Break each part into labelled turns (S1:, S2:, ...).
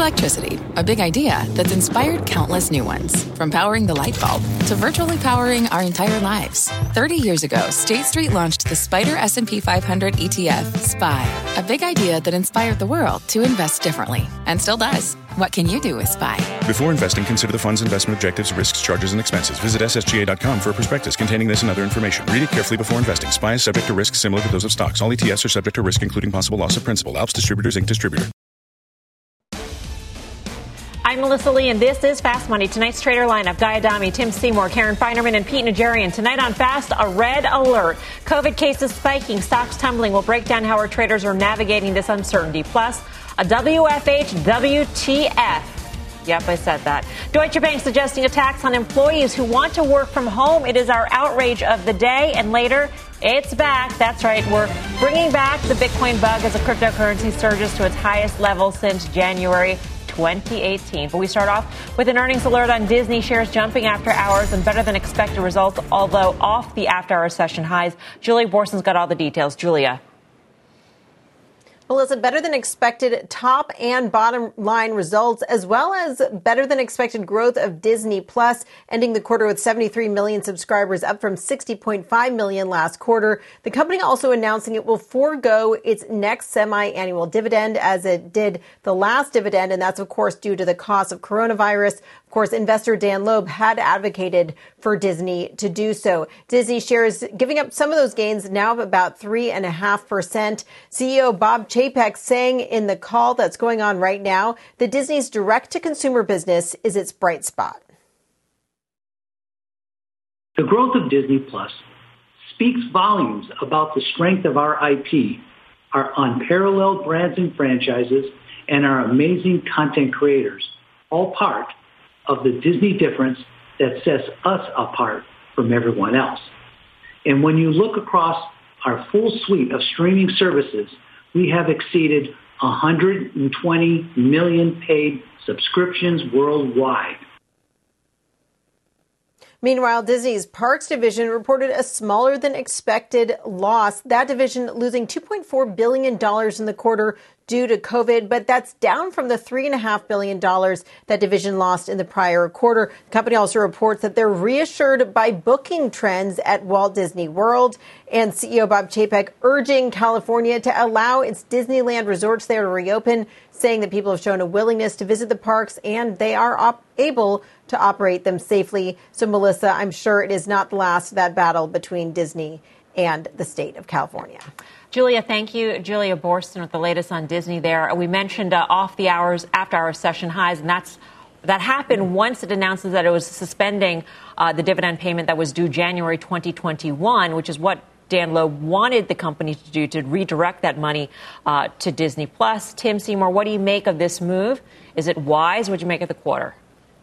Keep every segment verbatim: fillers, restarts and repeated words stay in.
S1: Electricity, a big idea that's inspired countless new ones. From powering the light bulb to virtually powering our entire lives. thirty years ago, State Street launched the Spider S and P five hundred E T F, S P Y, a big idea that inspired the world to invest differently, and still does. What can you do with S P Y?
S2: Before investing, consider the fund's investment objectives, risks, charges, and expenses. Visit S S G A dot com for a prospectus containing this and other information. Read it carefully before investing. S P Y is subject to risks similar to those of stocks. All E T Fs are subject to risk, including possible loss of principal. Alps Distributors, Incorporated Distributor.
S3: I'm Melissa Lee, and this is Fast Money. Tonight's trader lineup: Guy Adami, Tim Seymour, Karen Feinerman, and Pete Najarian. Tonight on Fast, a red alert. COVID cases spiking, stocks tumbling. We'll break down how our traders are navigating this uncertainty. Plus, a W F H W T F. Yep, I said that. Deutsche Bank suggesting a tax on employees who want to work from home. It is our outrage of the day. And later, it's back. That's right. We're bringing back the Bitcoin bug as a cryptocurrency surges to its highest level since January twenty eighteen. But we start off with an earnings alert on Disney shares jumping after hours and better than expected results, although off the after hour session highs. Julia Borson's got all the details. Julia.
S4: Melissa, better than expected top and bottom line results, as well as better than expected growth of Disney Plus, ending the quarter with seventy-three million subscribers, up from sixty point five million last quarter. The company also announcing it will forego its next semi-annual dividend as it did the last dividend, and that's, of course, due to the cost of coronavirus. Of course, investor Dan Loeb had advocated for Disney to do so. Disney shares giving up some of those gains, now of about three point five percent. C E O Bob Chapek saying in the call that's going on right now that Disney's direct-to-consumer business is its bright spot.
S5: The growth of Disney Plus speaks volumes about the strength of our I P, our unparalleled brands and franchises, and our amazing content creators, all part of the Disney difference that sets us apart from everyone else. And when you look across our full suite of streaming services, we have exceeded one hundred twenty million paid subscriptions worldwide.
S4: Meanwhile, Disney's Parks division reported a smaller than expected loss. That division losing two point four billion dollars in the quarter due to COVID, but that's down from the three point five billion dollars that division lost in the prior quarter. The company also reports that they're reassured by booking trends at Walt Disney World, and C E O Bob Chapek urging California to allow its Disneyland resorts there to reopen, saying that people have shown a willingness to visit the parks and they are op- able to operate them safely. So, Melissa, I'm sure it is not the last of that battle between Disney and the state of California.
S3: Julia, thank you. Julia Borson with the latest on Disney there. We mentioned uh, off the hours, after hour session highs, and that's that happened once it announces that it was suspending uh, the dividend payment that was due January twenty twenty-one, which is what Dan Loeb wanted the company to do, to redirect that money uh, to Disney Plus. Tim Seymour, what do you make of this move? Is it wise? What do you make of the quarter?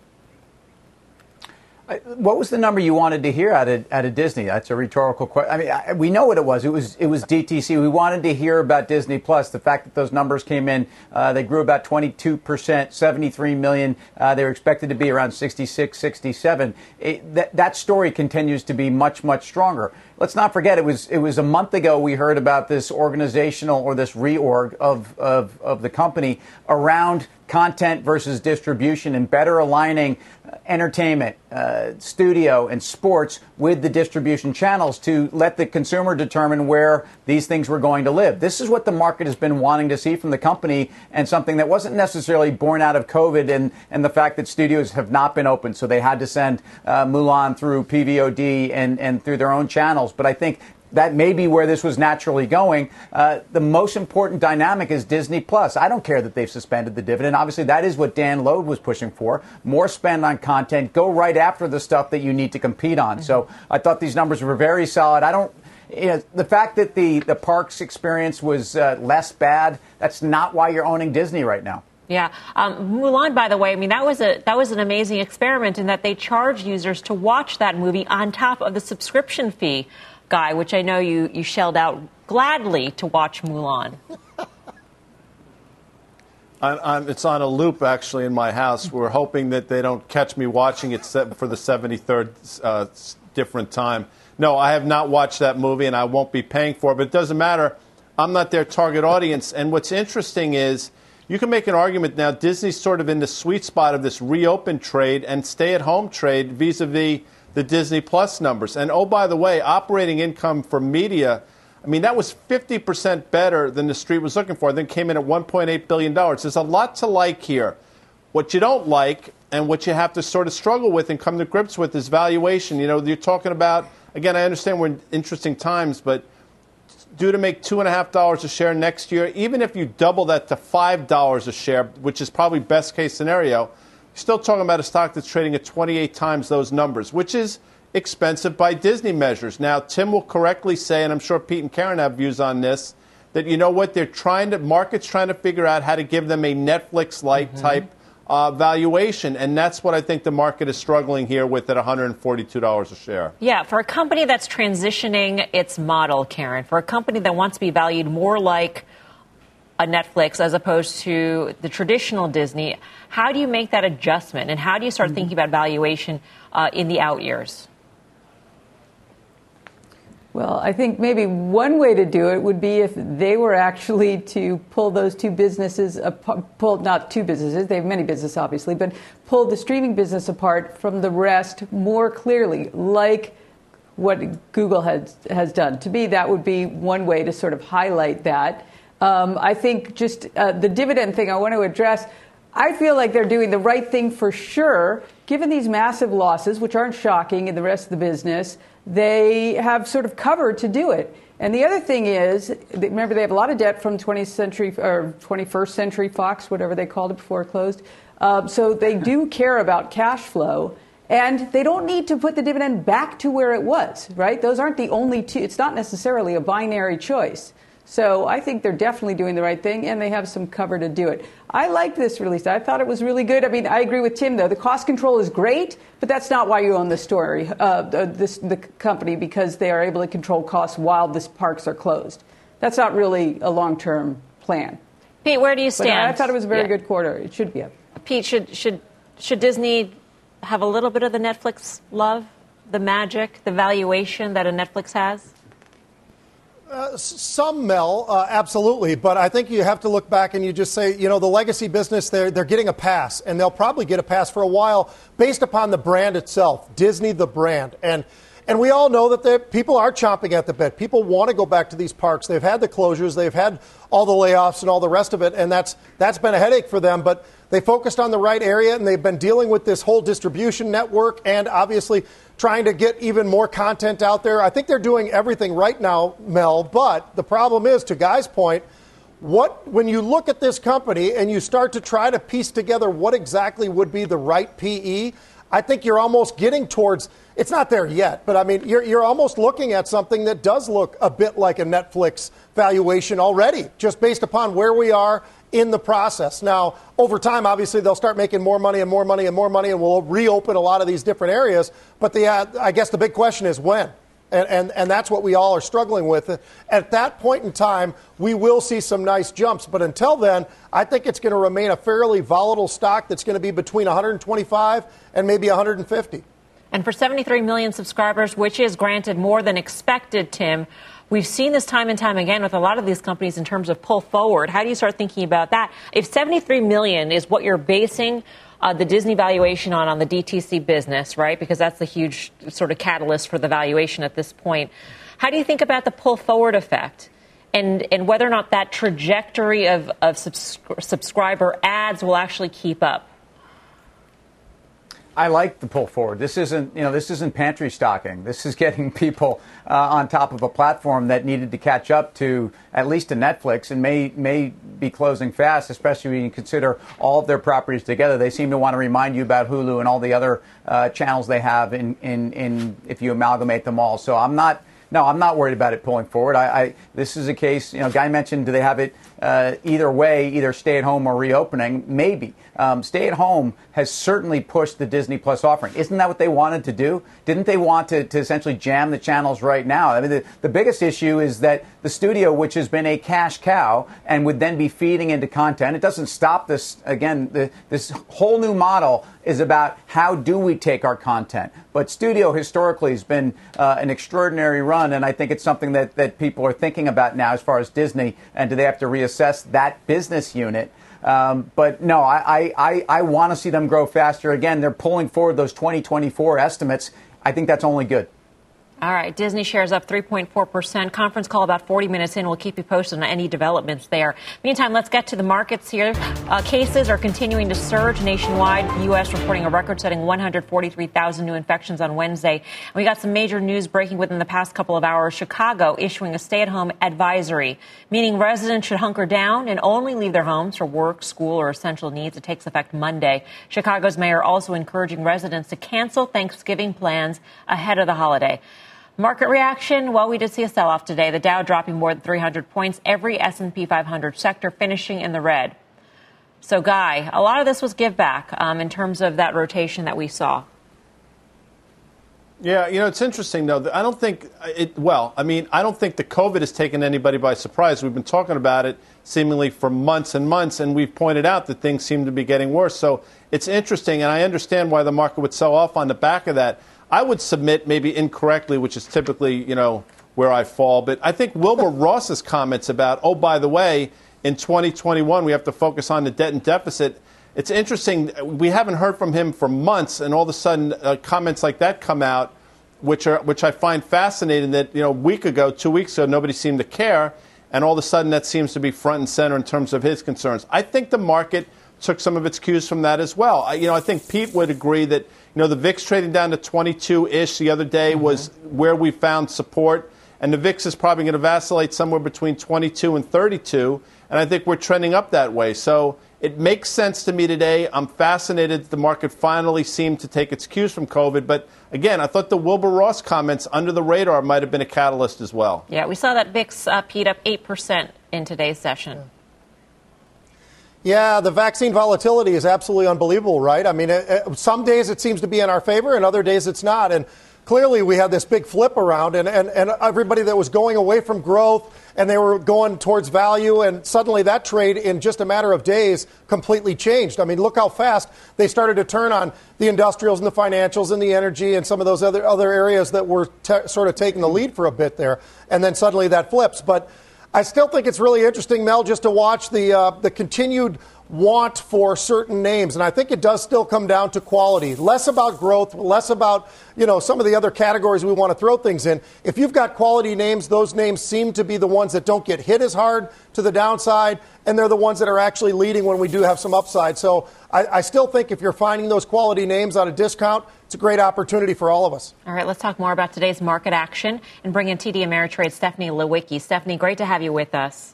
S6: What was the number you wanted to hear out of, out of Disney? That's a rhetorical question. I mean, I, we know what it was. It was it was D T C. We wanted to hear about Disney Plus. The fact that those numbers came in, uh, they grew about twenty-two percent, seventy-three million. Uh, they were expected to be around sixty-six, sixty-seven. It, that, that story continues to be much, much stronger. Let's not forget, it was it was a month ago we heard about this organizational or this reorg of, of, of the company around content versus distribution and better aligning entertainment, uh, studio, and sports with the distribution channels to let the consumer determine where these things were going to live. This is what the market has been wanting to see from the company, and something that wasn't necessarily born out of COVID and, and the fact that studios have not been open, so they had to send uh, Mulan through P V O D and, and through their own channels. But I think that may be where this was naturally going. Uh, the most important dynamic is Disney Plus. I don't care that they've suspended the dividend. Obviously, that is what Dan Loeb was pushing for. More spend on content. Go right after the stuff that you need to compete on. Mm-hmm. So I thought these numbers were very solid. I don't, you know, the fact that the, the parks experience was uh, less bad, that's not why you're owning Disney right now.
S3: Yeah. Um, Mulan, by the way, I mean, that was a that was an amazing experiment in that they charge users to watch that movie on top of the subscription fee, Guy, which I know you, you shelled out gladly to watch Mulan.
S7: I'm, I'm, it's on a loop, actually, in my house. We're hoping that they don't catch me watching it for the seventy-third uh, different time. No, I have not watched that movie, and I won't be paying for it. But it doesn't matter. I'm not their target audience. And what's interesting is you can make an argument now Disney's sort of in the sweet spot of this reopen trade and stay-at-home trade vis-a-vis the Disney Plus numbers. And, oh, by the way, operating income for media, I mean, that was fifty percent better than the street was looking for, then came in at one point eight billion dollars. There's a lot to like here. What you don't like and what you have to sort of struggle with and come to grips with is valuation. You know, you're talking about, again, I understand we're in interesting times, but due to make two point five dollars a share next year, even if you double that to five dollars a share, which is probably best case scenario, you're still talking about a stock that's trading at twenty-eight times those numbers, which is expensive by Disney measures. Now, Tim will correctly say, and I'm sure Pete and Karen have views on this, that, you know what, they're trying to, market's trying to figure out how to give them a Netflix-like mm-hmm. type uh, valuation. And that's what I think the market is struggling here with at one hundred forty-two dollars a share.
S3: Yeah, for a company that's transitioning its model, Karen, for a company that wants to be valued more like a Netflix as opposed to the traditional Disney, how do you make that adjustment? And how do you start mm-hmm. thinking about valuation uh, in the out years?
S8: Well, I think maybe one way to do it would be if they were actually to pull those two businesses, apart, pull not two businesses, they have many businesses obviously, but pull the streaming business apart from the rest more clearly, like what Google has, has done. To me, that would be one way to sort of highlight that. Um, I think just uh, the dividend thing I want to address, I feel like they're doing the right thing for sure, given these massive losses, which aren't shocking in the rest of the business. They have sort of covered to do it. And the other thing is, remember, they have a lot of debt from twentieth century or twenty-first century Fox, whatever they called it before it closed. Um, so they do care about cash flow. And they don't need to put the dividend back to where it was, right? Those aren't the only two. It's not necessarily a binary choice. So I think they're definitely doing the right thing, and they have some cover to do it. I like this release. I thought it was really good. I mean, I agree with Tim, though. The cost control is great, but that's not why you own the story, uh, this, the company, because they are able to control costs while the parks are closed. That's not really a long-term plan.
S3: Pete, where do you stand?
S8: But I thought it was a very
S3: yeah.
S8: good quarter. It should be up.
S3: Pete, should should should Disney have a little bit of the Netflix love, the magic, the valuation that a Netflix has?
S9: Uh, some, Mel, uh, absolutely. But I think you have to look back and you just say, you know, the legacy business, they're, they're getting a pass. And they'll probably get a pass for a while based upon the brand itself, Disney, the brand. And and we all know that people are chomping at the bit. People want to go back to these parks. They've had the closures. They've had all the layoffs and all the rest of it. And that's that's been a headache for them. But they focused on the right area, and they've been dealing with this whole distribution network and obviously trying to get even more content out there. I think they're doing everything right now, Mel. But the problem is, to Guy's point, what when you look at this company and you start to try to piece together what exactly would be the right P E, I think you're almost getting towards, it's not there yet, but I mean, you're, you're almost looking at something that does look a bit like a Netflix valuation already, just based upon where we are in the process. Now, over time, obviously, they'll start making more money and more money and more money, and we'll reopen a lot of these different areas. But the, uh, I guess the big question is when. And, and, and that's what we all are struggling with. At that point in time, we will see some nice jumps. But until then, I think it's going to remain a fairly volatile stock that's going to be between one hundred twenty-five and maybe one hundred fifty.
S3: And for seventy-three million subscribers, which is granted more than expected, Tim, we've seen this time and time again with a lot of these companies in terms of pull forward. How do you start thinking about that? If seventy-three million is what you're basing Uh, the Disney valuation on on the D T C business, right? Because that's the huge sort of catalyst for the valuation at this point. How do you think about the pull forward effect and, and whether or not that trajectory of, of subs- subscriber ads will actually keep up?
S6: I like the pull forward. This isn't, you know, this isn't pantry stocking. This is getting people uh, on top of a platform that needed to catch up to at least to Netflix and may may be closing fast, especially when you consider all of their properties together. They seem to want to remind you about Hulu and all the other uh, channels they have in, in, in if you amalgamate them all. So I'm not. No, I'm not worried about it pulling forward. I, I this is a case, you know, Guy mentioned, do they have it uh, either way, either stay at home or reopening? Maybe. Um, stay at home has certainly pushed the Disney Plus offering. Isn't that what they wanted to do? Didn't they want to, to essentially jam the channels right now? I mean, the, the biggest issue is that the studio, which has been a cash cow and would then be feeding into content, it doesn't stop this. Again, the, this whole new model is about how do we take our content. But studio historically has been uh, an extraordinary run, and I think it's something that, that people are thinking about now as far as Disney, and do they have to reassess that business unit? Um, but no, I, I, I want to see them grow faster. Again, they're pulling forward those twenty twenty-four estimates. I think that's only good.
S3: All right. Disney shares up three point four percent. Conference call about forty minutes in. We'll keep you posted on any developments there. Meantime, let's get to the markets here. Uh, cases are continuing to surge nationwide. The U S reporting a record-setting one hundred forty-three thousand new infections on Wednesday. And we got some major news breaking within the past couple of hours. Chicago issuing a stay-at-home advisory, meaning residents should hunker down and only leave their homes for work, school, or essential needs. It takes effect Monday. Chicago's mayor also encouraging residents to cancel Thanksgiving plans ahead of the holiday. Market reaction? Well, we did see a sell-off today. The Dow dropping more than three hundred points. Every S and P five hundred sector finishing in the red. So, Guy, a lot of this was give back um, in terms of that rotation that we saw.
S7: Yeah, you know, it's interesting, though. I don't think it, well, I mean, I don't think the COVID has taken anybody by surprise. We've been talking about it seemingly for months and months, and we've pointed out that things seem to be getting worse. So it's interesting, and I understand why the market would sell off on the back of that. I would submit, maybe incorrectly, which is typically, you know, where I fall, but I think Wilbur Ross's comments about, oh, by the way, in twenty twenty-one, we have to focus on the debt and deficit. It's interesting. We haven't heard from him for months, and all of a sudden uh, comments like that come out, which are which I find fascinating that, you know, a week ago, two weeks ago, nobody seemed to care, and all of a sudden that seems to be front and center in terms of his concerns. I think the market took some of its cues from that as well. I, you know, I think Pete would agree that, you know, the V I X trading down to twenty-two-ish the other day mm-hmm. was where we found support, and the V I X is probably going to vacillate somewhere between twenty-two and thirty-two, and I think we're trending up that way. So it makes sense to me today. I'm fascinated that the market finally seemed to take its cues from COVID. But again, I thought the Wilbur Ross comments under the radar might have been a catalyst as well.
S3: Yeah, we saw that V I X, uh, Pete, up eight percent in today's session.
S9: Yeah. Yeah, the vaccine volatility is absolutely unbelievable, right? I mean, it, it, some days it seems to be in our favor and other days it's not. And clearly we had this big flip around and, and, and everybody that was going away from growth and they were going towards value, and suddenly that trade in just a matter of days completely changed. I mean, look how fast they started to turn on the industrials and the financials and the energy and some of those other, other areas that were te- sort of taking the lead for a bit there. And then suddenly that flips. But I still think it's really interesting, Mel, just to watch the uh, the continued want for certain names. And I think it does still come down to quality, less about growth, less about, you know, some of the other categories we want to throw things in. If you've got quality names, those names seem to be the ones that don't get hit as hard to the downside, and they're the ones that are actually leading when we do have some upside. So I, I still think if you're finding those quality names at a discount, it's a great opportunity for all of us.
S3: All right, let's talk more about today's market action and bring in T D Ameritrade Stephanie Lewicki. Stephanie, great to have you with us.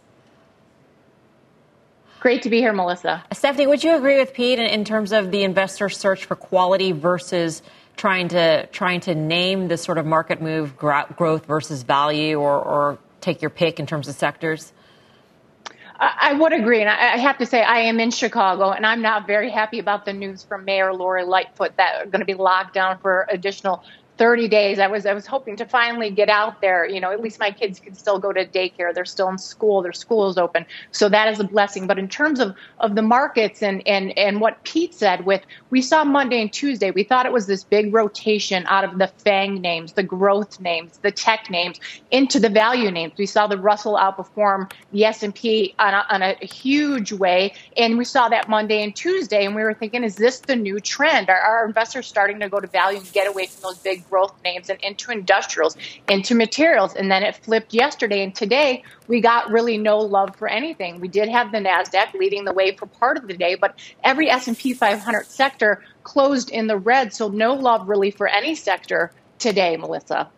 S10: Great to be here, Melissa.
S3: Stephanie, would you agree with Pete in, in terms of the investor search for quality versus trying to trying to name this sort of market move, growth versus value, or, or take your pick in terms of sectors?
S10: I would agree, and I have to say I am in Chicago, and I'm not very happy about the news from Mayor Lori Lightfoot that are going to be locked down for additional thirty days. I was I was hoping to finally get out there. You know, at least my kids can still go to daycare. They're still in school. Their school is open. So that is a blessing. But in terms of, of the markets and, and, and what Pete said with, we saw Monday and Tuesday, we thought it was this big rotation out of the FANG names, the growth names, the tech names, into the value names. We saw the Russell outperform the S and P on a, on a huge way. And we saw that Monday and Tuesday. And we were thinking, is this the new trend? Are our investors starting to go to value and get away from those big growth names and into industrials, into materials? And then it flipped yesterday. And today we got really no love for anything. We did have the NASDAQ leading the way for part of the day, but every S and P five hundred sector closed in the red. So no love really for any sector today, Melissa.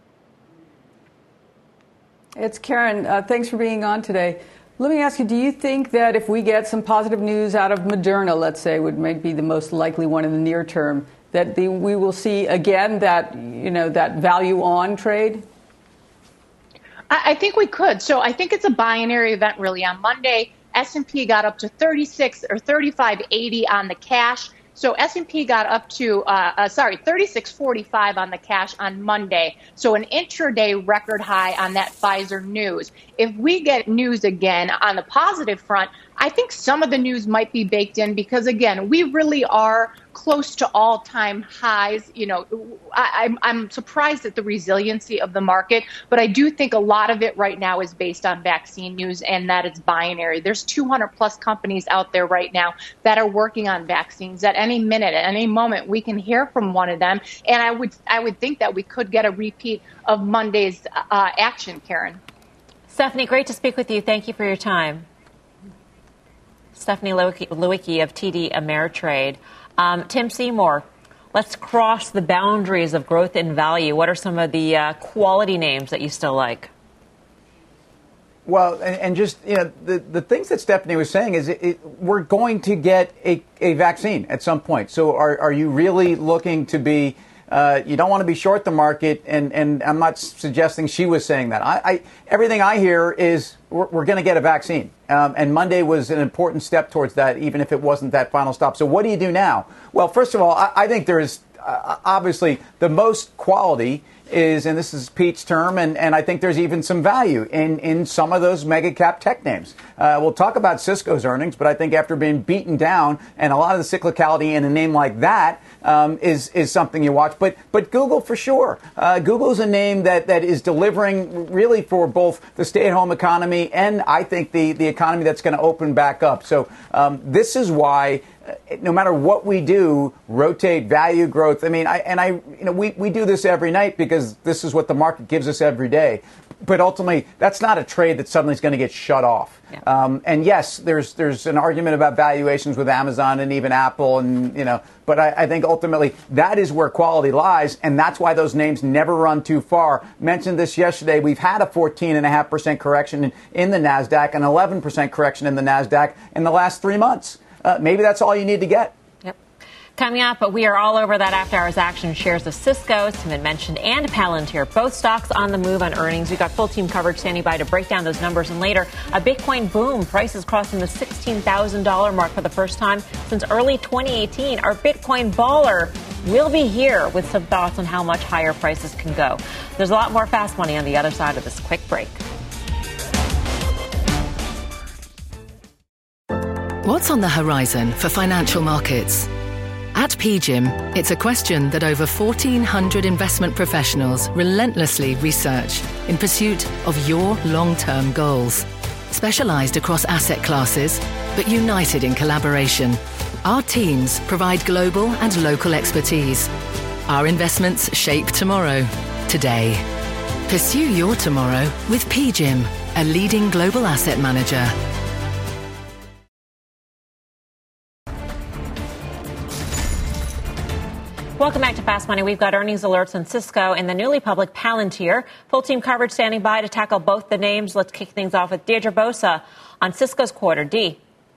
S8: It's Karen. Uh, thanks for being on today. Let me ask you, do you think that if we get some positive news out of Moderna, let's say, would maybe be the most likely one in the near term, that the, we will see again that, you know, that value on trade?
S10: I, I think we could. So I think it's a binary event really. On Monday, S and P got up to thirty-six or thirty-five eighty on the cash. So S and P got up to, uh, uh, sorry, thirty-six forty-five on the cash on Monday. So an intraday record high on that Pfizer news. If we get news again on the positive front, I think some of the news might be baked in because, again, we really are close to all-time highs. You know, I, I'm, I'm surprised at the resiliency of the market, but I do think a lot of it right now is based on vaccine news and that it's binary. There's two hundred plus companies out there right now that are working on vaccines. At any minute, at any moment, we can hear from one of them. And I would, I would think that we could get a repeat of Monday's uh, action, Karen.
S3: Stephanie, great to speak with you. Thank you for your time. Stephanie Lewicki of T D Ameritrade. Um, Tim Seymour, let's cross the boundaries of growth and value. What are some of the uh, quality names that you still like?
S6: Well, and, and just, you know, the, the things that Stephanie was saying is it, it, we're going to get a, a vaccine at some point. So are, are you really looking to be, uh, you don't want to be short the market, and, and I'm not suggesting she was saying that. I, I everything I hear is we're, we're going to get a vaccine. Um, and Monday was an important step towards that, even if it wasn't that final stop. So what do you do now? Well, first of all, I, I think there is uh, obviously the most quality is, and this is Pete's term, and, and I think there's even some value in, in some of those mega cap tech names. Uh, we'll talk about Cisco's earnings, but I think after being beaten down and a lot of the cyclicality in a name like that um, is is something you watch. But but Google for sure. Uh, Google's a name that, that is delivering really for both the stay-at-home economy and I think the, the economy that's going to open back up. So um, this is why no matter what we do, rotate value growth. I mean, I, and I, you know, we, we do this every night because this is what the market gives us every day. But ultimately, that's not a trade that suddenly is going to get shut off. Yeah. Um, and yes, there's there's an argument about valuations with Amazon and even Apple, and you know. But I, I think ultimately that is where quality lies, and that's why those names never run too far. Mentioned this yesterday. We've had a fourteen point five percent correction in, in the NASDAQ, an eleven percent correction in the NASDAQ in the last three months. Uh, maybe that's all you need to get.
S3: Yep. Coming up, but we are all over that after hours action. Shares of Cisco, as Tim had mentioned, and Palantir, both stocks on the move on earnings. We've got full team coverage standing by to break down those numbers. And later, a Bitcoin boom. Prices crossing the sixteen thousand dollars mark for the first time since early twenty eighteen. Our Bitcoin baller will be here with some thoughts on how much higher prices can go. There's a lot more fast money on the other side of this quick break.
S11: What's on the horizon for financial markets? At P G I M, it's a question that over fourteen hundred investment professionals relentlessly research in pursuit of your long-term goals. Specialized across asset classes, but united in collaboration, our teams provide global and local expertise. Our investments shape tomorrow, today. Pursue your tomorrow with P G I M, a leading global asset manager.
S3: Welcome back to Fast Money. We've got earnings alerts on Cisco and the newly public Palantir. Full team coverage standing by to tackle both the names. Let's kick things off with Deirdre Bosa on Cisco's quarter. D.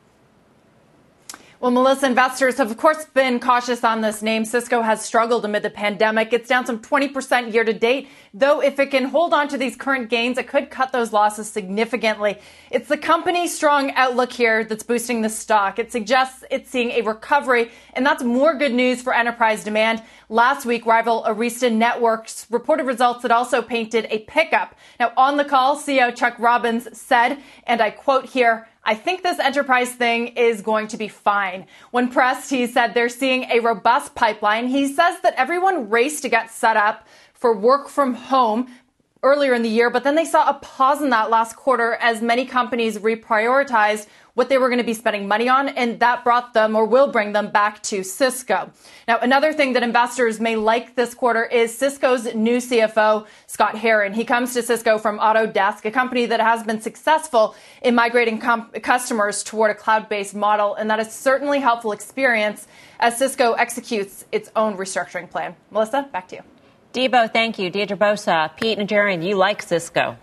S12: Well, Melissa, investors have, of course, been cautious on this name. Cisco has struggled amid the pandemic. It's down some twenty percent year to date, though if it can hold on to these current gains, it could cut those losses significantly. It's the company's strong outlook here that's boosting the stock. It suggests it's seeing a recovery, and that's more good news for enterprise demand. Last week, rival Arista Networks reported results that also painted a pickup. Now, on the call, C E O Chuck Robbins said, and I quote here, "I think this enterprise thing is going to be fine." When pressed, he said they're seeing a robust pipeline. He says that everyone raced to get set up for work from home earlier in the year, but then they saw a pause in that last quarter as many companies reprioritized what they were going to be spending money on, and that brought them or will bring them back to Cisco. Now, another thing that investors may like this quarter is Cisco's new C F O, Scott Herren. He comes to Cisco from Autodesk, a company that has been successful in migrating com- customers toward a cloud-based model, and that is certainly helpful experience as Cisco executes its own restructuring plan. Melissa, back to you.
S3: Debo, thank you. Deirdre Bosa, Pete Najarian, you like Cisco.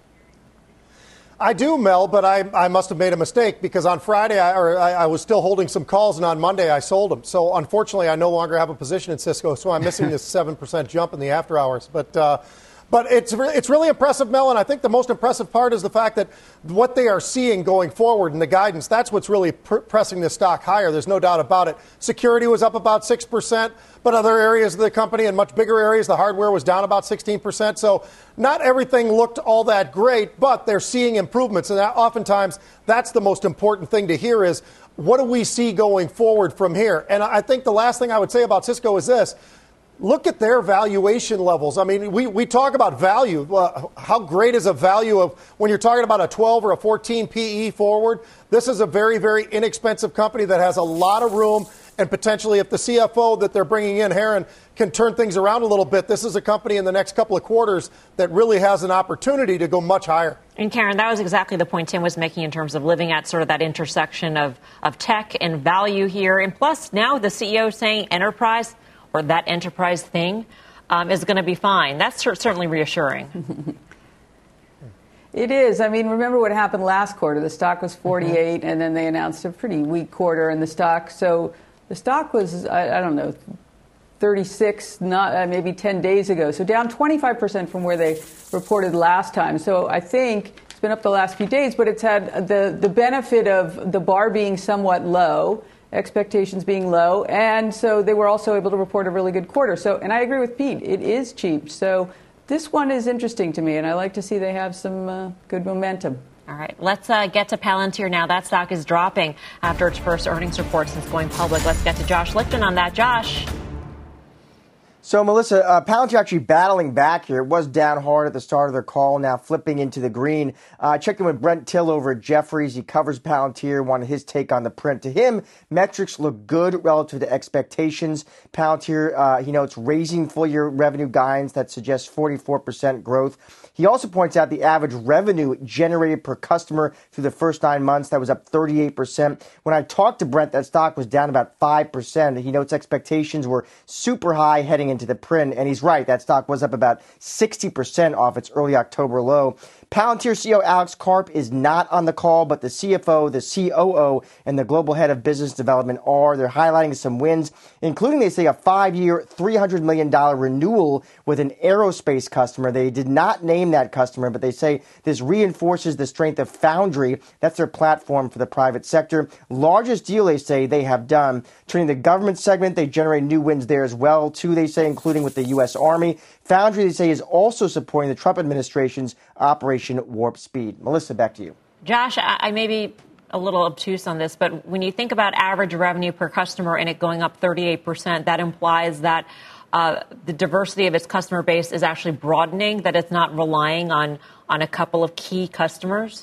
S9: I do, Mel, but I, I must have made a mistake because on Friday I, or I, I was still holding some calls, and on Monday I sold them. So unfortunately, I no longer have a position in Cisco, so I'm missing this seven percent jump in the after hours. But uh, But it's re- it's really impressive, Mel, and I think the most impressive part is the fact that what they are seeing going forward in the guidance, that's what's really pr- pressing the stock higher. There's no doubt about it. Security was up about six percent, but other areas of the company and much bigger areas, the hardware was down about sixteen percent. So not everything looked all that great, but they're seeing improvements. And that, oftentimes, that's the most important thing to hear is, what do we see going forward from here? And I think the last thing I would say about Cisco is this. Look at their valuation levels. I mean, we, we talk about value. Uh, how great is a value of when you're talking about a twelve or a fourteen P E forward? This is a very, very inexpensive company that has a lot of room. And potentially, if the C F O that they're bringing in, Heron, can turn things around a little bit, this is a company in the next couple of quarters that really has an opportunity to go much higher.
S3: And Karen, that was exactly the point Tim was making in terms of living at sort of that intersection of, of tech and value here. And plus, now the C E O saying enterprise, or that enterprise thing, um, is going to be fine. That's certainly reassuring.
S8: It is. I mean, remember what happened last quarter. The stock was forty-eight, mm-hmm. and then they announced a pretty weak quarter in the stock. So the stock was, I, I don't know, thirty-six, not uh, maybe ten days ago. So down twenty-five percent from where they reported last time. So I think it's been up the last few days, but it's had the, the benefit of the bar being somewhat low, expectations being low, and so they were also able to report a really good quarter. So, and I agree with Pete, it is cheap. So this one is interesting to me, and I like to see they have some uh, good momentum.
S3: All right, let's uh, get to Palantir now. That stock is dropping after its first earnings report since going public. Let's get to Josh Lipton on that. Josh.
S13: So, Melissa, uh, Palantir actually battling back here. It was down hard at the start of their call, now flipping into the green. I uh, checked in with Brent Till over at Jefferies. He covers Palantir, wanted his take on the print. To him, metrics look good relative to expectations. Palantir, uh, you know, it's raising full-year revenue guidance that suggests forty-four percent growth. He also points out the average revenue generated per customer through the first nine months. That was up thirty-eight percent. When I talked to Brent, that stock was down about five percent. He notes expectations were super high heading into the print, and he's right. That stock was up about sixty percent off its early October low. Palantir C E O Alex Karp is not on the call, but the C F O, the C O O, and the global head of business development are. They're highlighting some wins, including, they say, a five-year, three hundred million dollars renewal with an aerospace customer. They did not name that customer, but they say this reinforces the strength of Foundry. That's their platform for the private sector. Largest deal, they say, they have done. Turning the government segment, they generate new wins there as well, too, they say, including with the U S Army. Foundry, they say, is also supporting the Trump administration's Operation Warp Speed. Melissa, back to you.
S3: Josh, I, I may be a little obtuse on this, but when you think about average revenue per customer and it going up thirty-eight percent, that implies that uh, the diversity of its customer base is actually broadening, that it's not relying on, on a couple of key customers?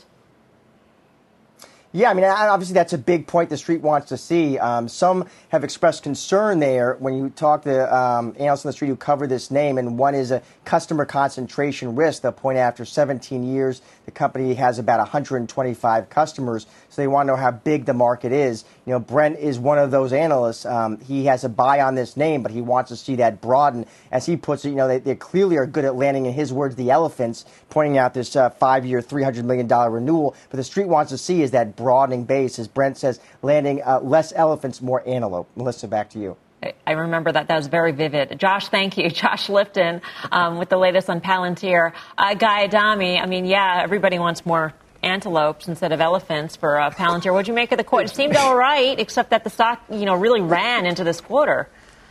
S13: Yeah, I mean, obviously that's a big point the street wants to see. Um, some have expressed concern there when you talk to um, analysts on the street who cover this name, and one is a customer concentration risk. They'll point out after seventeen years, the company has about one hundred twenty-five customers, so they want to know how big the market is. You know, Brent is one of those analysts. Um, he has a buy on this name, but he wants to see that broaden. As he puts it, you know, they, they clearly are good at landing, in his words, the elephants, pointing out this uh, five-year, three hundred million dollars renewal. But the street wants to see is that broadening base, as Brent says, landing uh, less elephants, more antelope. Melissa, back to you.
S3: I remember that. That was very vivid. Josh, thank you. Josh Lipton um, with the latest on Palantir. Uh, Guy Adami, I mean, yeah, everybody wants more antelopes instead of elephants for uh, Palantir. What'd you make of the quarter? It seemed all right, except that the stock, you know, really ran into this quarter.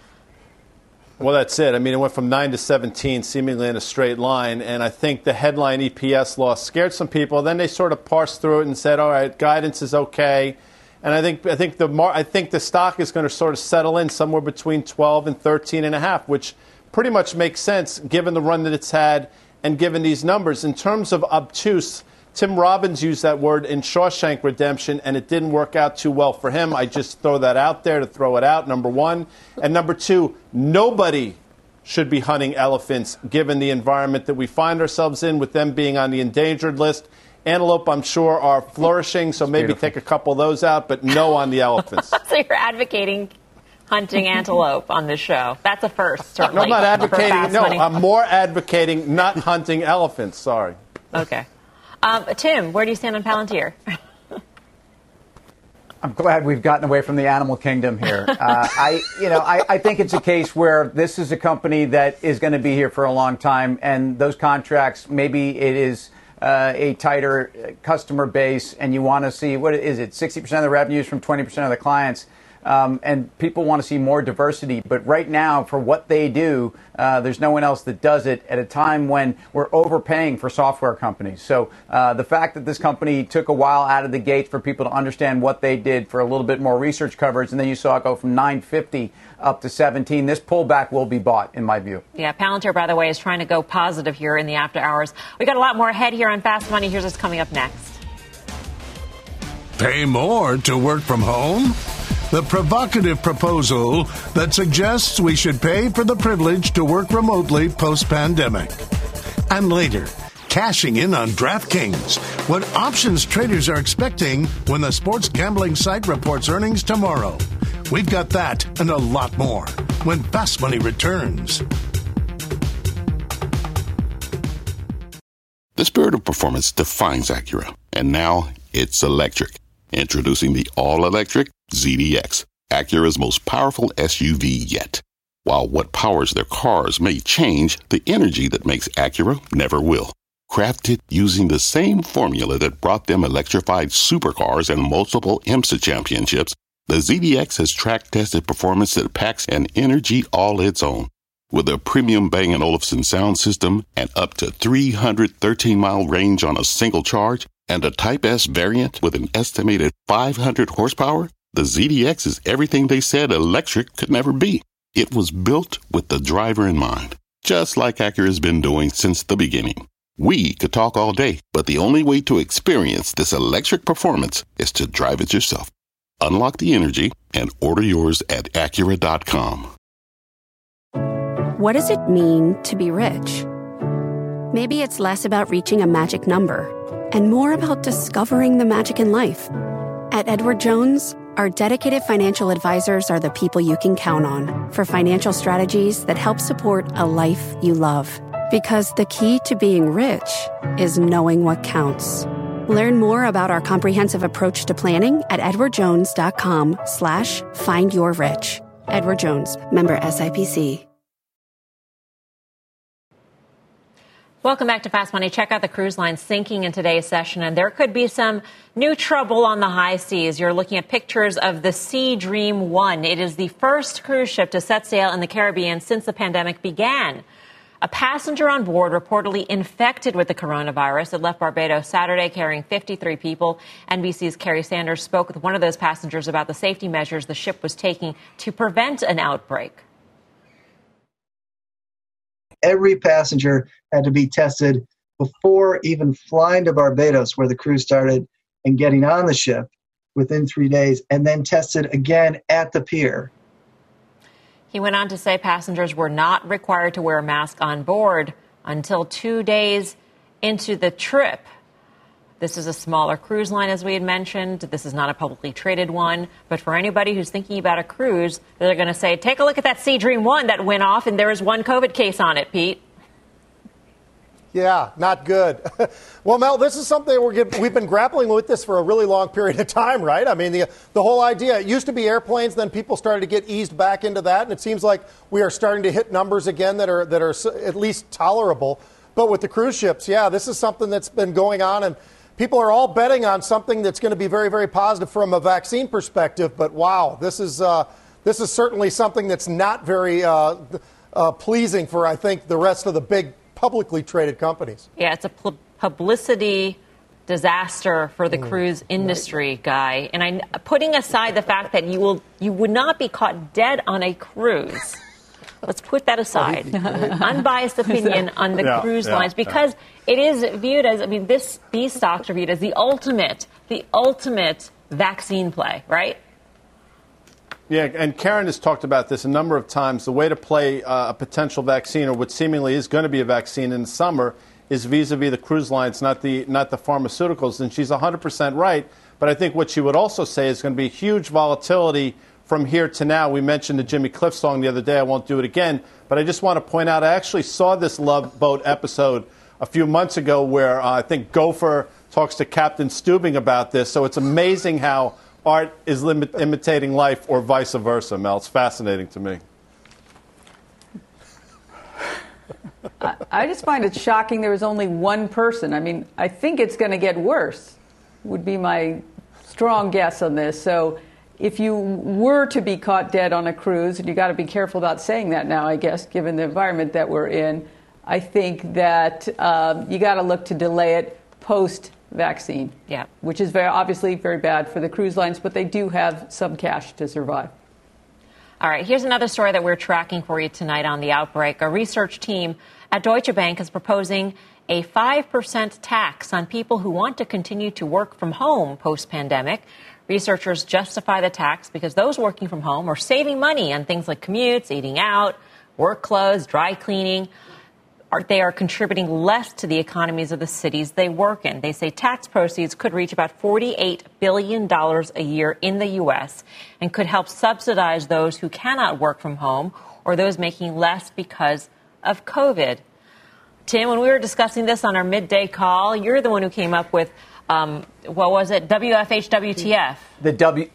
S7: Well, that's it. I mean, it went from nine to seventeen, seemingly in a straight line. And I think the headline E P S loss scared some people. Then they sort of parsed through it and said, all right, guidance is okay. And I think I think the mar- I think the stock is going to sort of settle in somewhere between twelve and thirteen and a half, which pretty much makes sense given the run that it's had and given these numbers. In terms of obtuse, Tim Robbins used that word in Shawshank Redemption, and it didn't work out too well for him. I just throw that out there to throw it out, number one. And number two, nobody should be hunting elephants given the environment that we find ourselves in, with them being on the endangered list. Antelope, I'm sure, are flourishing, so maybe Beautiful. Take a couple of those out, but no on the elephants.
S3: So you're advocating hunting antelope on this show. That's a first, certainly.
S7: No, I'm not advocating. No, money. I'm more advocating not hunting elephants. Sorry.
S3: Okay. Um, Tim, where do you stand on Palantir?
S6: I'm glad we've gotten away from the animal kingdom here. Uh, I, you know, I, I think it's a case where this is a company that is going to be here for a long time, and those contracts, maybe it is uh, a tighter customer base, and you want to see, what is it, sixty percent of the revenues from twenty percent of the clients. Um, and people want to see more diversity. But right now, for what they do, uh, there's no one else that does it at a time when we're overpaying for software companies. So uh, the fact that this company took a while out of the gates for people to understand what they did, for a little bit more research coverage, and then you saw it go from nine fifty up to seventeen. This pullback will be bought, in my view.
S3: Yeah, Palantir, by the way, is trying to go positive here in the after hours. We got a lot more ahead here on Fast Money. Here's what's coming up next.
S14: Pay more to work from home? The provocative proposal that suggests we should pay for the privilege to work remotely post-pandemic. And later, cashing in on DraftKings, what options traders are expecting when the sports gambling site reports earnings tomorrow. We've got that and a lot more when Fast Money returns.
S15: The spirit of performance defines Acura, and now it's electric. Introducing the all-electric Z D X, Acura's most powerful S U V yet. While what powers their cars may change, the energy that makes Acura never will. Crafted using the same formula that brought them electrified supercars and multiple IMSA championships, the Z D X has track-tested performance that packs an energy all its own. With a premium Bang and Olufsen sound system and up to three hundred thirteen mile range on a single charge, and a Type S variant with an estimated five hundred horsepower, the Z D X is everything they said electric could never be. It was built with the driver in mind, just like Acura's been doing since the beginning. We could talk all day, but the only way to experience this electric performance is to drive it yourself. Unlock the energy and order yours at Acura dot com.
S16: What does it mean to be rich? Maybe it's less about reaching a magic number and more about discovering the magic in life. At Edward Jones, our dedicated financial advisors are the people you can count on for financial strategies that help support a life you love. Because the key to being rich is knowing what counts. Learn more about our comprehensive approach to planning at edwardjones.com slash find your rich. Edward Jones, member S I P C.
S3: Welcome back to Fast Money. Check out the cruise line sinking in today's session, and there could be some new trouble on the high seas. You're looking at pictures of the Sea Dream one. It is the first cruise ship to set sail in the Caribbean since the pandemic began. A passenger on board reportedly infected with the coronavirus. It left Barbados Saturday carrying fifty-three people. N B C's Kerry Sanders spoke with one of those passengers about the safety measures the ship was taking to prevent an outbreak.
S17: Every passenger had to be tested before even flying to Barbados, where the cruise started, and getting on the ship within three days, and then tested again at the pier.
S3: He went on to say passengers were not required to wear a mask on board until two days into the trip. This is a smaller cruise line, as we had mentioned. This is not a publicly traded one. But for anybody who's thinking about a cruise, they're going to say, take a look at that Sea Dream one that went off, and there was one COVID case on it, Pete.
S9: Yeah, not good. Well, Mel, this is something we're get, we've been grappling with this for a really long period of time, right? I mean, the the whole idea, it used to be airplanes, then people started to get eased back into that, and it seems like we are starting to hit numbers again that are that are at least tolerable. But with the cruise ships, yeah, this is something that's been going on, and people are all betting on something that's going to be very, very positive from a vaccine perspective. But wow, this is uh, this is certainly something that's not very uh, uh, pleasing for, I think, the rest of the big publicly traded companies.
S3: Yeah, it's a pu- publicity disaster for the mm, cruise industry, right. Guy. And I, putting aside the fact that you will you would not be caught dead on a cruise. Let's put that aside. Unbiased opinion on the yeah, cruise yeah, lines, because yeah. it is viewed as, I mean, this these stocks are viewed as the ultimate, the ultimate vaccine play, right?
S7: Yeah, and Karen has talked about this a number of times. The way to play uh, a potential vaccine, or what seemingly is going to be a vaccine in the summer, is vis-a-vis the cruise lines, not the not the pharmaceuticals. And she's one hundred percent right. But I think what she would also say is going to be huge volatility from here to now. We mentioned the Jimmy Cliff song the other day. I won't do it again. But I just want to point out, I actually saw this Love Boat episode a few months ago where uh, I think Gopher talks to Captain Steubing about this. So it's amazing how art is limit, imitating life or vice versa, Mel. It's fascinating to me.
S8: I, I just find it shocking there was only one person. I mean, I think it's going to get worse, would be my strong guess on this. So if you were to be caught dead on a cruise, and you got to be careful about saying that now, I guess, given the environment that we're in, I think that um, you got to look to delay it post-vaccine,
S3: yeah.
S8: which is very obviously very bad for the cruise lines, but they do have some cash to survive.
S3: All right, here's another story that we're tracking for you tonight on the outbreak. A research team at Deutsche Bank is proposing a five percent tax on people who want to continue to work from home post-pandemic. Researchers justify the tax because those working from home are saving money on things like commutes, eating out, work clothes, dry cleaning. They are contributing less to the economies of the cities they work in. They say tax proceeds could reach about forty-eight billion dollars a year in the U S and could help subsidize those who cannot work from home or those making less because of COVID. Tim, when we were discussing this on our midday call, you're the one who came up with, um, what was it, W F H W T F?
S6: The W...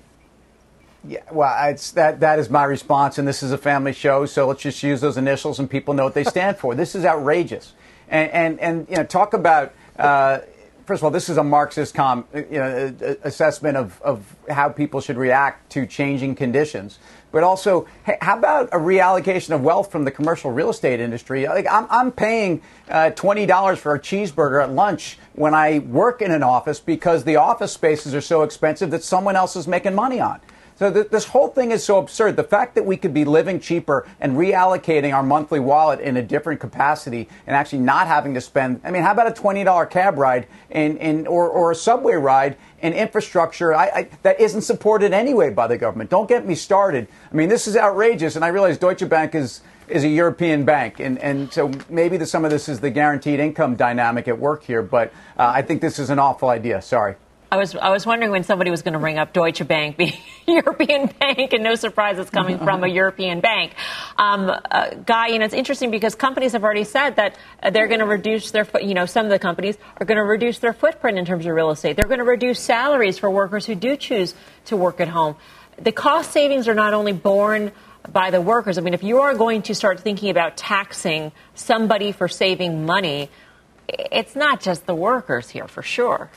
S6: Yeah, well, it's that that is my response, and this is a family show, so let's just use those initials and people know what they stand for. This is outrageous, and and, and you know, talk about uh, first of all, this is a Marxist com, you know, assessment of of how people should react to changing conditions, but also, hey, how about a reallocation of wealth from the commercial real estate industry? Like I'm I'm paying uh, twenty dollars for a cheeseburger at lunch when I work in an office because the office spaces are so expensive that someone else is making money on. So th- this whole thing is so absurd. The fact that we could be living cheaper and reallocating our monthly wallet in a different capacity and actually not having to spend, I mean, how about a twenty dollars cab ride in, in, or, or a subway ride in infrastructure I, I, that isn't supported anyway by the government? Don't get me started. I mean, this is outrageous. And I realize Deutsche Bank is, is a European bank. And, and so maybe the, some of this is the guaranteed income dynamic at work here. But uh, I think this is an awful idea. Sorry.
S3: I was I was wondering when somebody was going to bring up Deutsche Bank being a European bank, and no surprise it's coming from a European bank. Um, uh, Guy, you know, it's interesting because companies have already said that they're going to reduce their, you know, some of the companies are going to reduce their footprint in terms of real estate. They're going to reduce salaries for workers who do choose to work at home. The cost savings are not only borne by the workers. I mean, if you are going to start thinking about taxing somebody for saving money, it's not just the workers here, for sure.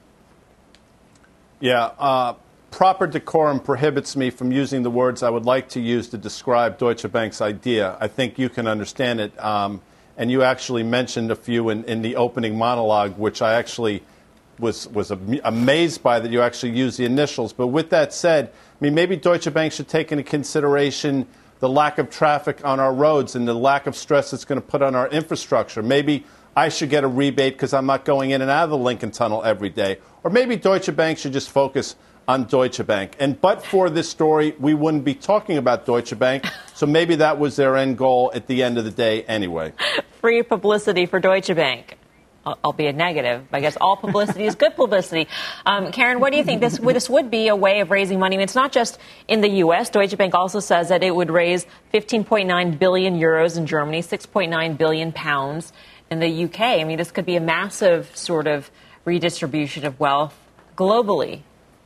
S7: Yeah, uh, proper decorum prohibits me from using the words I would like to use to describe Deutsche Bank's idea. I think you can understand it. Um, and you actually mentioned a few in, in the opening monologue, which I actually was, was am- amazed by that you actually used the initials. But with that said, I mean, maybe Deutsche Bank should take into consideration the lack of traffic on our roads and the lack of stress it's going to put on our infrastructure. Maybe I should get a rebate because I'm not going in and out of the Lincoln Tunnel every day. Or maybe Deutsche Bank should just focus on Deutsche Bank. And but for this story, we wouldn't be talking about Deutsche Bank. So maybe that was their end goal at the end of the day anyway.
S3: Free publicity for Deutsche Bank, albeit negative. I guess all publicity is good publicity. Um, Karen, what do you think? This, this would be a way of raising money. I mean, it's not just in the U S. Deutsche Bank also says that it would raise fifteen point nine billion euros in Germany, six point nine billion pounds in the U K. I mean, this could be a massive sort of redistribution of wealth globally.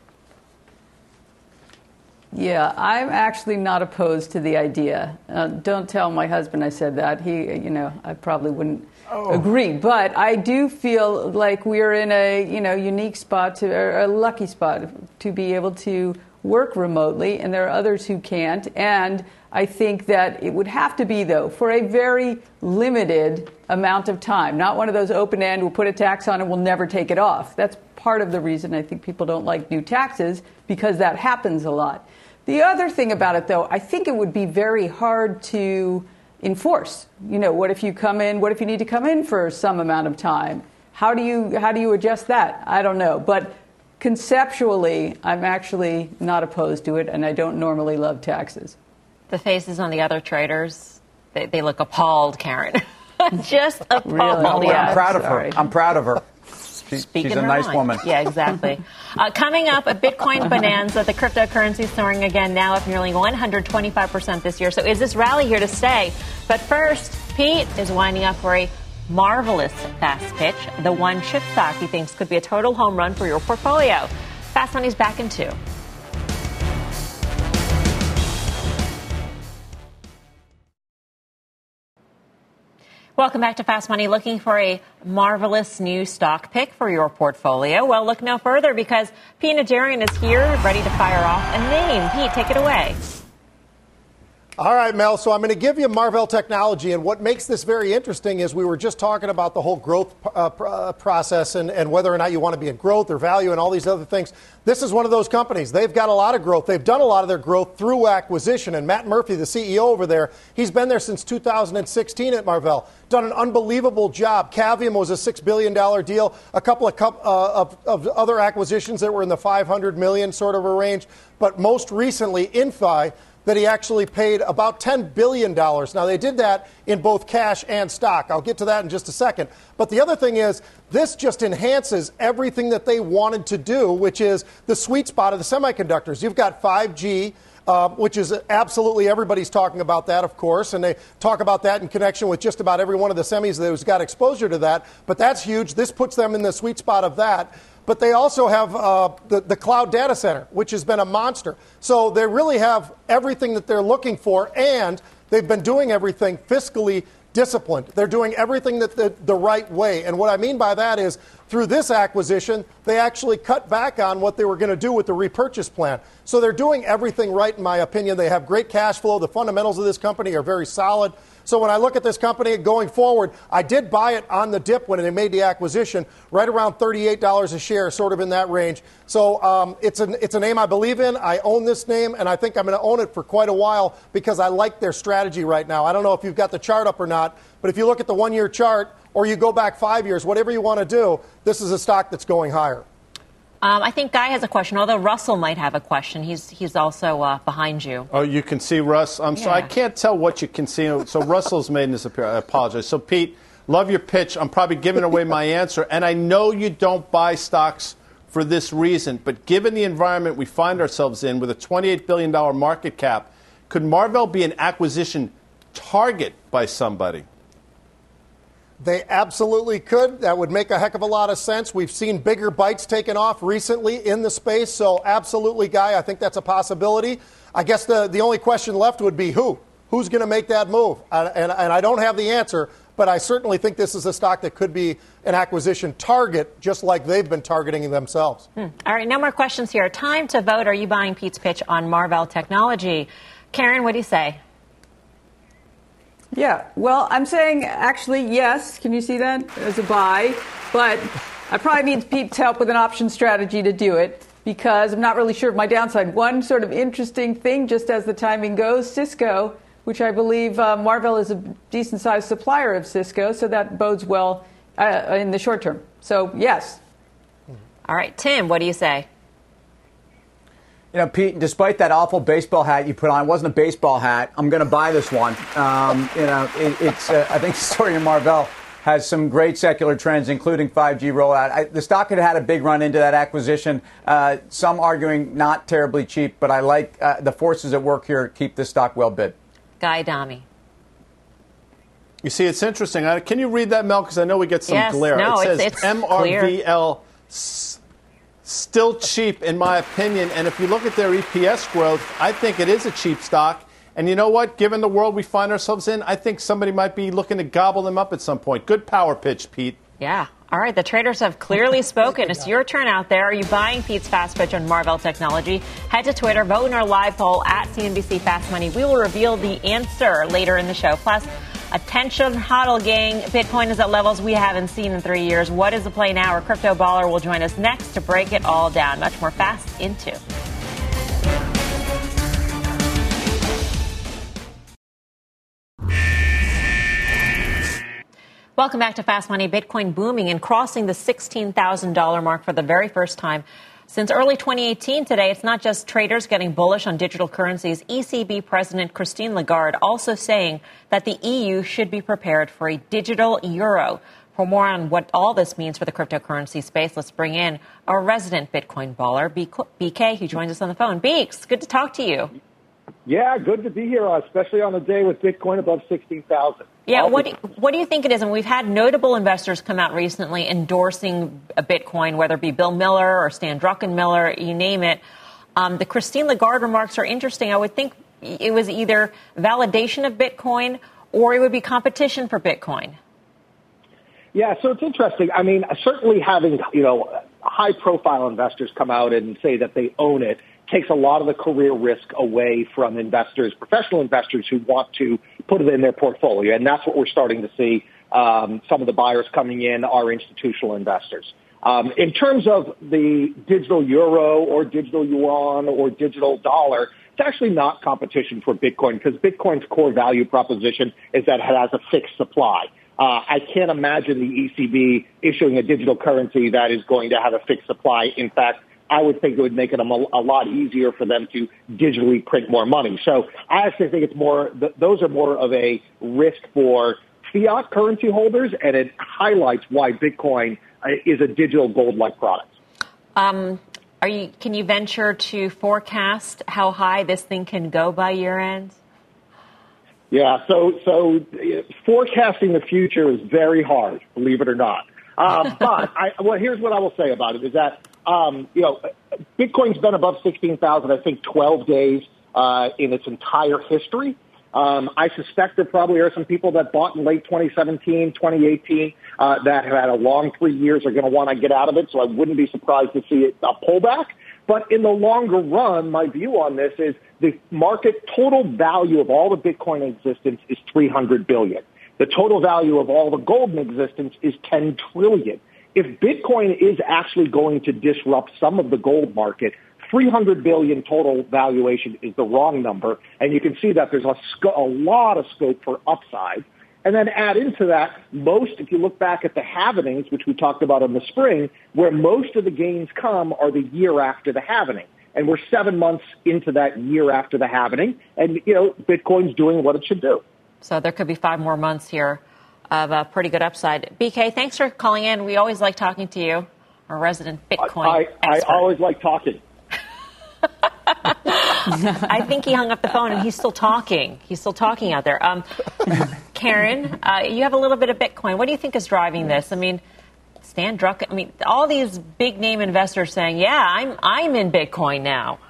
S8: Yeah, I'm actually not opposed to the idea. Uh, don't tell my husband I said that. He, you know, I probably wouldn't oh. agree. But I do feel like we're in a, you know, unique spot, to, or a lucky spot to be able to work remotely, and there are others who can't. And I think that it would have to be, though, for a very limited amount of time, not one of those open-end, we'll put a tax on it, we'll never take it off. That's part of the reason I think people don't like new taxes, because that happens a lot. The other thing about it, though, I think it would be very hard to enforce. You know, what if you come in, what if you need to come in for some amount of time? How do you, how do you adjust that? I don't know. But conceptually, I'm actually not opposed to it, and I don't normally love taxes.
S3: The faces on the other traders, they, they look appalled, Karen. Just appalled.
S6: Really?
S3: Yeah.
S6: I'm proud of
S3: Sorry.
S6: her. I'm proud of her. She,
S3: Speaking
S6: she's a nice
S3: mind.
S6: woman.
S3: Yeah, exactly. uh, coming up, a Bitcoin bonanza. The cryptocurrency soaring again, now up nearly one hundred twenty-five percent this year. So is this rally here to stay? But first, Pete is winding up for a marvelous fast pitch. The one chip stock he thinks could be a total home run for your portfolio. Fast Money's back in two. Welcome back to Fast Money. Looking for a marvelous new stock pick for your portfolio? Well, look no further because Pete Najarian is here, ready to fire off a name. Pete, take it away.
S9: All right, Mel. So I'm going to give you Marvell Technology. And what makes this very interesting is we were just talking about the whole growth uh, pr- uh, process and, and whether or not you want to be in growth or value and all these other things. This is one of those companies. They've got a lot of growth. They've done a lot of their growth through acquisition. And Matt Murphy, the C E O over there, he's been there since two thousand sixteen at Marvell. Done an unbelievable job. Cavium was a six billion dollars deal. A couple of, cup, uh, of, of other acquisitions that were in the five hundred million dollars sort of a range. But most recently, Inphi, that he actually paid about ten billion dollars. Now, they did that in both cash and stock. I'll get to that in just a second. But the other thing is, this just enhances everything that they wanted to do, which is the sweet spot of the semiconductors. You've got five G, uh, which is absolutely everybody's talking about that, of course, and they talk about that in connection with just about every one of the semis that has got exposure to that. But that's huge. This puts them in the sweet spot of that. But they also have uh, the, the cloud data center, which has been a monster. So they really have everything that they're looking for, and they've been doing everything fiscally disciplined. They're doing everything that the, the right way. And what I mean by that is, through this acquisition, they actually cut back on what they were going to do with the repurchase plan. So they're doing everything right, in my opinion. They have great cash flow. The fundamentals of this company are very solid. So when I look at this company going forward, I did buy it on the dip when they made the acquisition, right around thirty-eight dollars a share, sort of in that range. So um, it's, a, it's a name I believe in. I own this name, and I think I'm going to own it for quite a while because I like their strategy right now. I don't know if you've got the chart up or not, but if you look at the one-year chart or you go back five years, whatever you want to do, this is a stock that's going higher.
S3: Um, I think Guy has a question, although Russell might have a question. He's he's also uh, behind you.
S7: Oh, you can see Russ. I'm
S3: yeah.
S7: sorry, I can't tell what you can see. So Russell's made this appear. I apologize. So, Pete, love your pitch. I'm probably giving away my answer. And I know you don't buy stocks for this reason, but given the environment we find ourselves in with a twenty-eight billion dollars market cap, could Marvell be an acquisition target by somebody?
S9: They absolutely could. That would make a heck of a lot of sense. We've seen bigger bites taken off recently in the space, so absolutely, Guy, I think that's a possibility. I guess the, the only question left would be who? Who's going to make that move? And, and, and I don't have the answer, but I certainly think this is a stock that could be an acquisition target, just like they've been targeting themselves.
S3: Hmm. All right, no more questions here. Time to vote. Are you buying Pete's pitch on Marvell Technology? Karen, what do you say?
S8: Yeah, well, I'm saying actually yes. Can you see that as a buy? But I probably need Pete's help with an option strategy to do it because I'm not really sure of my downside. One sort of interesting thing, just as the timing goes, Cisco, which I believe uh, Marvell is a decent-sized supplier of Cisco, so that bodes well uh, in the short term. So yes.
S3: All right, Tim, what do you say?
S6: You know, Pete, despite that awful baseball hat you put on, it wasn't a baseball hat. I'm going to buy this one. Um, you know, it, it's. Uh, I think the story in Marvell has some great secular trends, including five G rollout. I, the stock had had a big run into that acquisition. Uh, some arguing not terribly cheap, but I like uh, the forces at work here to keep this stock well bid.
S3: Guy Adami.
S7: You see, it's interesting. I, can you read that, Mel? Because I know we get some
S3: yes,
S7: glare.
S3: No,
S7: it says
S3: it's, it's
S7: M R V L.
S3: clear.
S7: Still cheap, in my opinion. And if you look at their E P S growth, I think it is a cheap stock. And you know what? Given the world we find ourselves in, I think somebody might be looking to gobble them up at some point. Good power pitch, Pete.
S3: Yeah. All right. The traders have clearly spoken. It's your turn out there. Are you buying Pete's fast pitch on Marvell Technology? Head to Twitter, vote in our live poll at C N B C Fast Money. We will reveal the answer later in the show. Plus, attention, hodl gang. Bitcoin is at levels we haven't seen in three years. What is the play now? Our crypto baller will join us next to break it all down. Much more fast into. Welcome back to Fast Money. Bitcoin booming and crossing the sixteen thousand dollars mark for the very first time since early twenty eighteen. Today, it's not just traders getting bullish on digital currencies. E C B President Christine Lagarde also saying that the E U should be prepared for a digital euro. For more on what all this means for the cryptocurrency space, let's bring in our resident Bitcoin baller, B K, who joins us on the phone. Beeks, good to talk to you.
S18: Yeah, good to be here, especially on a day with Bitcoin above sixteen thousand.
S3: Yeah, what do, what do you think it is? And we've had notable investors come out recently endorsing a Bitcoin, whether it be Bill Miller or Stan Druckenmiller, you name it. Um, the Christine Lagarde remarks are interesting. I would think it was either validation of Bitcoin or it would be competition for Bitcoin.
S18: Yeah, so it's interesting. I mean, certainly having, you know, high-profile investors come out and say that they own it takes a lot of the career risk away from investors, professional investors who want to put it in their portfolio. And that's what we're starting to see. Um, some of the buyers coming in are institutional investors. Um, in terms of the digital euro or digital yuan or digital dollar, it's actually not competition for Bitcoin because Bitcoin's core value proposition is that it has a fixed supply. Uh, I can't imagine the E C B issuing a digital currency that is going to have a fixed supply. In fact, I would think it would make it a, a lot easier for them to digitally print more money. So I actually think it's more, th- those are more of a risk for fiat currency holders, and it highlights why Bitcoin uh, is a digital gold-like product.
S3: Um, are you? Can you venture to forecast how high this thing can go by year end?
S18: Yeah, so so uh, forecasting the future is very hard, believe it or not. Um, but I, well, here's what I will say about it is that um, you know Bitcoin's been above sixteen thousand, I think, twelve days uh, in its entire history. Um, I suspect there probably are some people that bought in late twenty seventeen, twenty eighteen uh, that have had a long three years are going to want to get out of it. So I wouldn't be surprised to see it a pullback. But in the longer run, my view on this is the market total value of all the Bitcoin in existence is three hundred billion dollars. The total value of all the gold in existence is ten trillion dollars. If Bitcoin is actually going to disrupt some of the gold market, three hundred billion dollars total valuation is the wrong number. And you can see that there's a, sc- a lot of scope for upside. And then add into that, most, if you look back at the halvenings, which we talked about in the spring, where most of the gains come are the year after the halvening. And we're seven months into that year after the halvening. And, you know, Bitcoin's doing what it should do.
S3: So there could be five more months here of a pretty good upside. B K, thanks for calling in. We always like talking to you, our resident Bitcoin
S18: I, I,
S3: expert.
S18: I always like talking.
S3: I think he hung up the phone and he's still talking. He's still talking out there. Um, Karen, uh, you have a little bit of Bitcoin. What do you think is driving this? I mean, Stan Druckenmiller, I mean, all these big name investors saying, yeah, I'm I'm in Bitcoin now.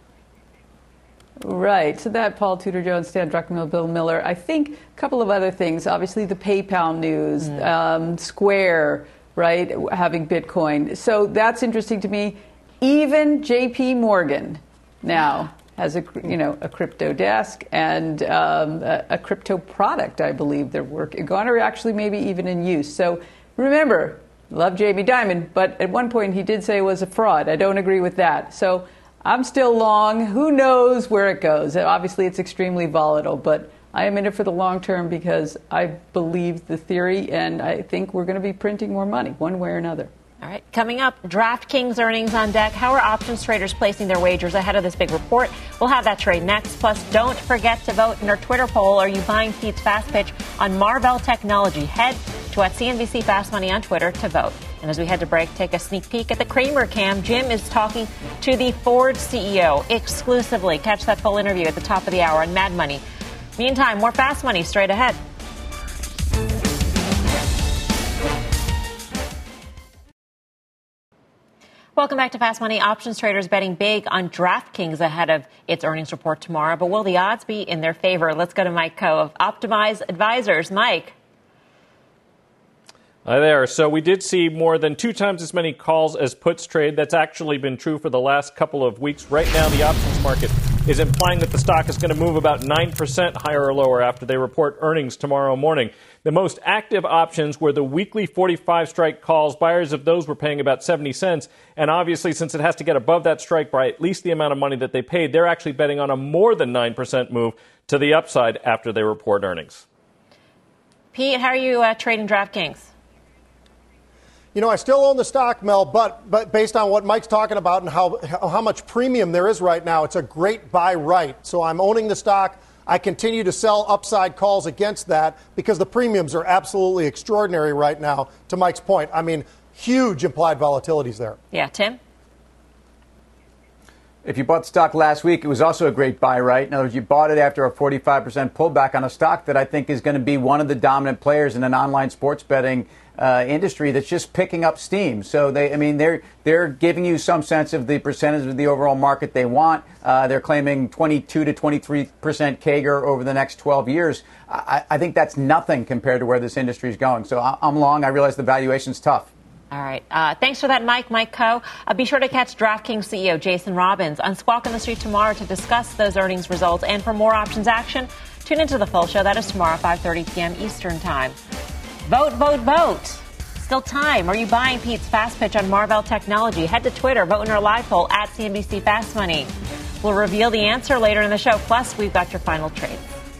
S8: Right. So that Paul Tudor Jones, Stan Druckenmiller, Bill Miller. I think a couple of other things. Obviously, the PayPal news, mm. um, Square, right, having Bitcoin. So that's interesting to me. Even J P Morgan now has a you know a crypto desk and um, a, a crypto product. I believe they're working on, or actually maybe even in use. So remember, love Jamie Dimon, but at one point he did say it was a fraud. I don't agree with that. So I'm still long. Who knows where it goes? Obviously, it's extremely volatile, but I am in it for the long term because I believe the theory, and I think we're going to be printing more money one way or another.
S3: All right, coming up, DraftKings earnings on deck. How are options traders placing their wagers ahead of this big report? We'll have that trade next. Plus, don't forget to vote in our Twitter poll. Are you buying Pete's Fast Pitch on Marvell Technology? Head to at C N B C Fast Money on Twitter to vote. And as we head to break, take a sneak peek at the Kramer Cam. Jim is talking to the Ford C E O exclusively. Catch that full interview at the top of the hour on Mad Money. Meantime, more Fast Money straight ahead. Welcome back to Fast Money. Options traders betting big on DraftKings ahead of its earnings report tomorrow. But will the odds be in their favor? Let's go to Mike Coe of Optimize Advisors. Mike.
S19: Hi there. So we did see more than two times as many calls as puts trade. That's actually been true for the last couple of weeks. Right now, the options market is implying that the stock is going to move about nine percent higher or lower after they report earnings tomorrow morning. The most active options were the weekly forty-five strike calls. Buyers of those were paying about seventy cents. And obviously, since it has to get above that strike by at least the amount of money that they paid, they're actually betting on a more than nine percent move to the upside after they report earnings.
S3: Pete, how are you uh, trading DraftKings?
S9: You know, I still own the stock, Mel, but but based on what Mike's talking about and how how much premium there is right now, it's a great buy right. So I'm owning the stock. I continue to sell upside calls against that because the premiums are absolutely extraordinary right now, to Mike's point. I mean, huge implied volatilities there.
S3: Yeah, Tim?
S6: If you bought the stock last week, it was also a great buy, right? In other words, you bought it after a forty-five percent pullback on a stock that I think is going to be one of the dominant players in an online sports betting uh, industry that's just picking up steam. So they, I mean, they're they're giving you some sense of the percentage of the overall market they want. Uh, they're claiming twenty-two to twenty-three percent C A G R over the next twelve years. I, I think that's nothing compared to where this industry is going. So I, I'm long. I realize the valuation's tough.
S3: All right. Uh, thanks for that, Mike. Mike Coe. Uh, be sure to catch DraftKings C E O Jason Robbins on Squawk on the Street tomorrow to discuss those earnings results. And for more options action, tune into the full show. That is tomorrow, five thirty p.m. Eastern Time. Vote, vote, vote. Still time. Are you buying Pete's Fast Pitch on Marvell Technology? Head to Twitter. Vote in our live poll at C N B C Fast Money. We'll reveal the answer later in the show. Plus, we've got your final trades.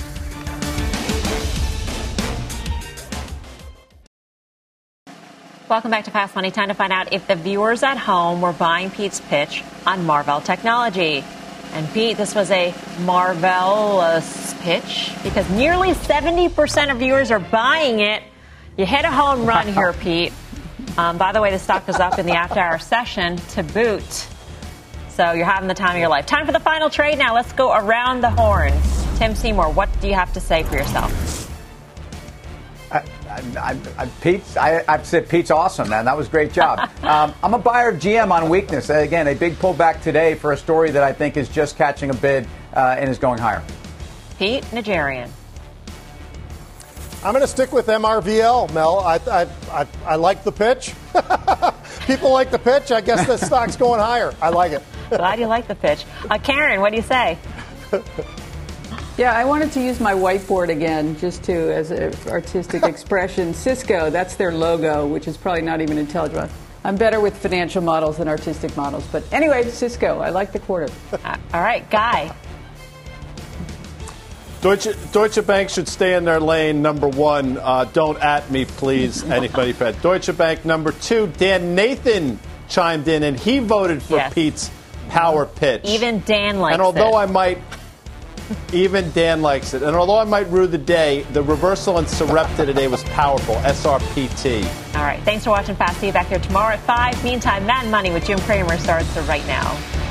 S3: Welcome back to Fast Money. Time to find out if the viewers at home were buying Pete's pitch on Marvell Technology. And Pete, this was a marvelous pitch because nearly seventy percent of viewers are buying it. You hit a home run here, Pete. Um, by the way, the stock is up in the after-hour session to boot. So you're having the time of your life. Time for the final trade now. Let's go around the horns. Tim Seymour, what do you have to say for yourself?
S6: I, I, I, Pete's, I, I've said Pete's awesome, man. That was a great job. um, I'm a buyer of G M on weakness. Again, a big pullback today for a story that I think is just catching a bid uh, and is going higher.
S3: Pete Najarian.
S9: I'm going to stick with M R V L, Mel. I, I, I, I like the pitch. People like the pitch. I guess the stock's going higher. I like it.
S3: Glad you like the pitch. Uh, Karen, what do you say?
S8: Yeah, I wanted to use my whiteboard again, just to as an artistic expression. Cisco, that's their logo, which is probably not even intelligible. I'm better with financial models than artistic models. But anyway, Cisco, I like the quarter.
S3: Uh, all right, Guy.
S7: Deutsche, Deutsche Bank should stay in their lane. Number one, uh, don't at me, please, anybody. Fed. Deutsche Bank. Number two, Dan Nathan chimed in, and he voted for yes. Pete's power pitch.
S3: Even Dan likes it.
S7: And although
S3: it.
S7: I might... Even Dan likes it. And although I might rue the day, the reversal in Sarepta today was powerful. S R P T.
S3: All right. Thanks for watching Fast. See you back here tomorrow at five. Meantime, Mad Money with Jim Cramer starts right now.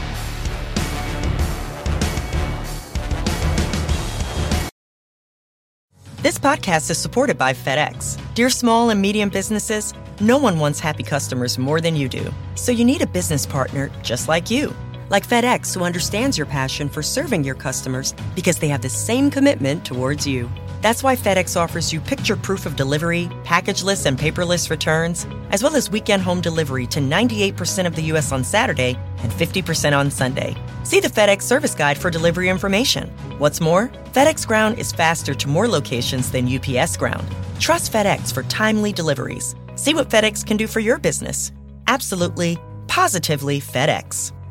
S20: This podcast is supported by FedEx. Dear small and medium businesses, no one wants happy customers more than you do. So you need a business partner just like you. Like FedEx, who understands your passion for serving your customers because they have the same commitment towards you. That's why FedEx offers you picture proof of delivery, packageless and paperless returns, as well as weekend home delivery to ninety-eight percent of the U S on Saturday and fifty percent on Sunday. See the FedEx service guide for delivery information. What's more, FedEx Ground is faster to more locations than U P S Ground. Trust FedEx for timely deliveries. See what FedEx can do for your business. Absolutely, positively FedEx.